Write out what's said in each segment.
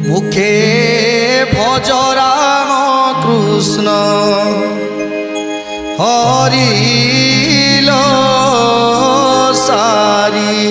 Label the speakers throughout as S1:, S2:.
S1: मुखे भज राम कृष्ण हरिलो सारी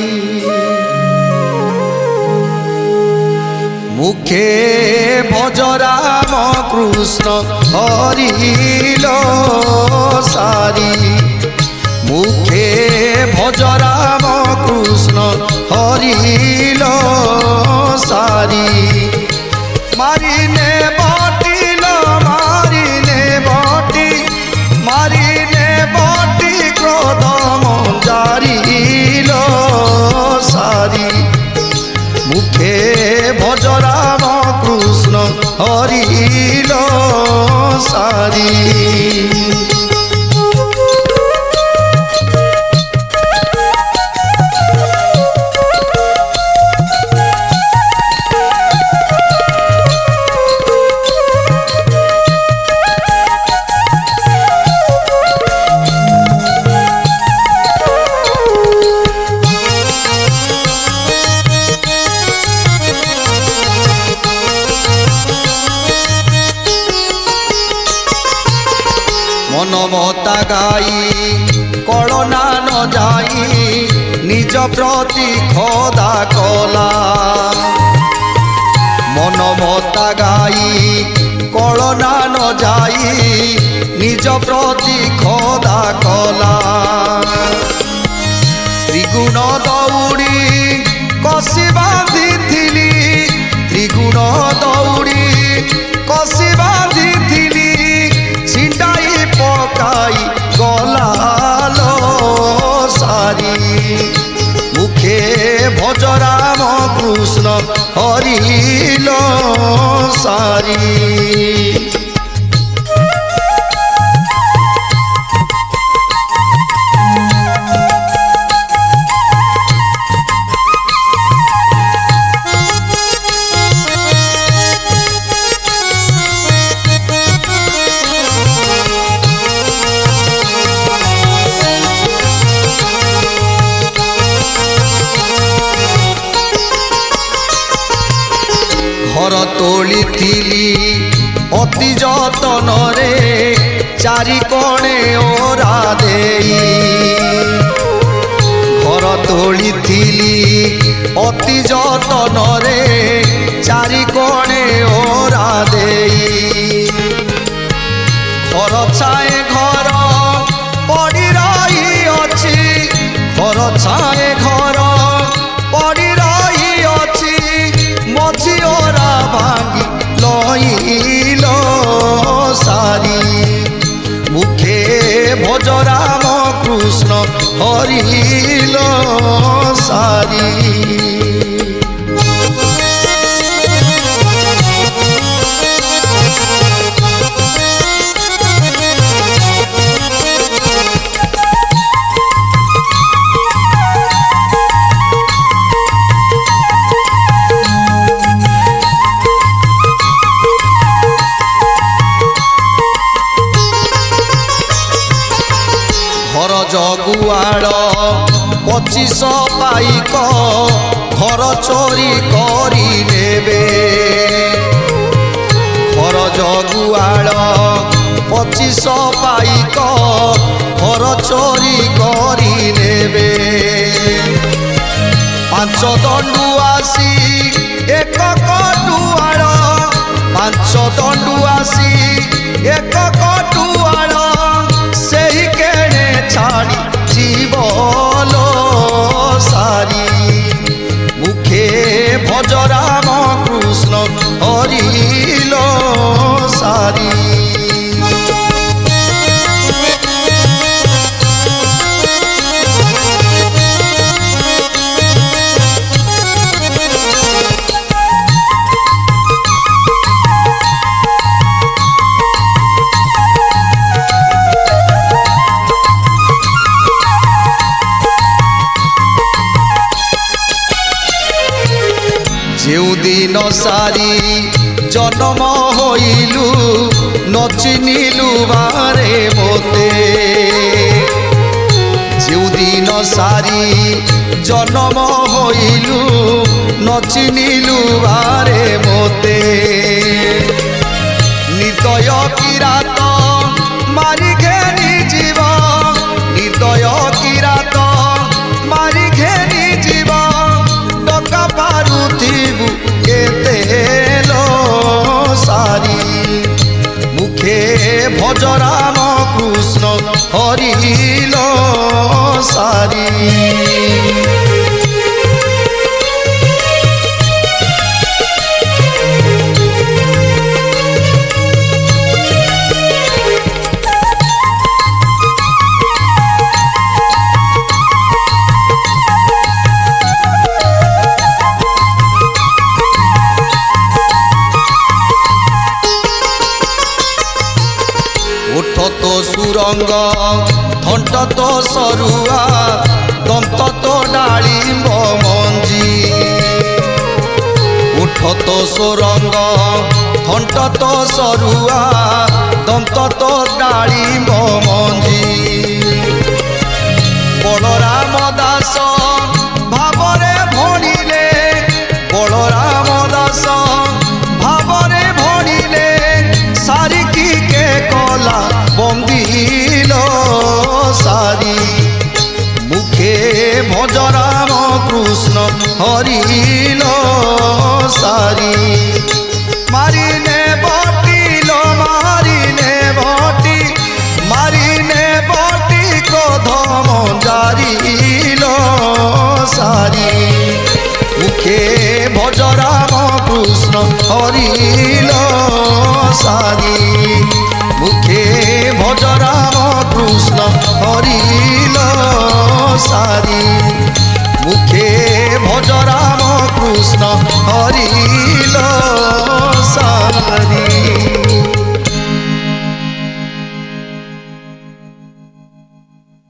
S1: मुखे भज राम कृष्ण हरिलो सारी मुखे भज राम कृष्ण हरिलो सारी मारिने बटिल मारिने बटी क्रोध मंजारिल सारी मुखे भज राम कृष्ण हरिल सारी मनमता गाई कलना न जाई निज प्रति खदा कला मनमता गाई कलना न जाई निज प्रति खदा कला त्रिगुण दौड़ी कसी बांधी त्रिगुण दौड़ी कसी बांधी छिंडाई पकाई गलालो सारी मुखे भज राम कृष्ण हरिलो सारी घर तोली अति जतन रे चारि कोणे ओरा देई घर तोली अति जतन रे चारि कोणे ओरा देई घर छाए घर पड़ी रही अच्छी घर छाए घर पड़ी रही अच्छी मझी ओरा भांगी लइलो सारी मुखे भज राम कृष्ण हरिलो सारी घर जगुआड़ 25 पाइक घर चोरी करी नेबे घर जगुआड़ 25 पाइक घर चोरी करी नेबे 5 दंडु आसी एक कटुआड़ 5 दंडु आसी एक कटुआड़ सही केणे छाड़ी जीवलो सारी मुखे भज राम कृष्ण हरिलो सारी जेउ दिन सारी जन्म होइलु न चिन्हिलु बारे मोते जेउ दिन सारी जन्म होइलु न चिन्हिलु बारे मोते सुरंग थंट तो सरुआ दंत तो डालिंब मंजी उठ तो सुरंग थंट तो सरुआ दंत तो डालिंब मंजी बलराम दास भावरे भणिले बलराम दास भावरे भणिले सारिकी के कला बंदिल सारी मुखे भज राम कृष्ण हरिल सारी मारिने बटिल मारिने बटी मारिने बटी क्रोध मंजारिल सारी मुखे भज राम कृष्ण हरि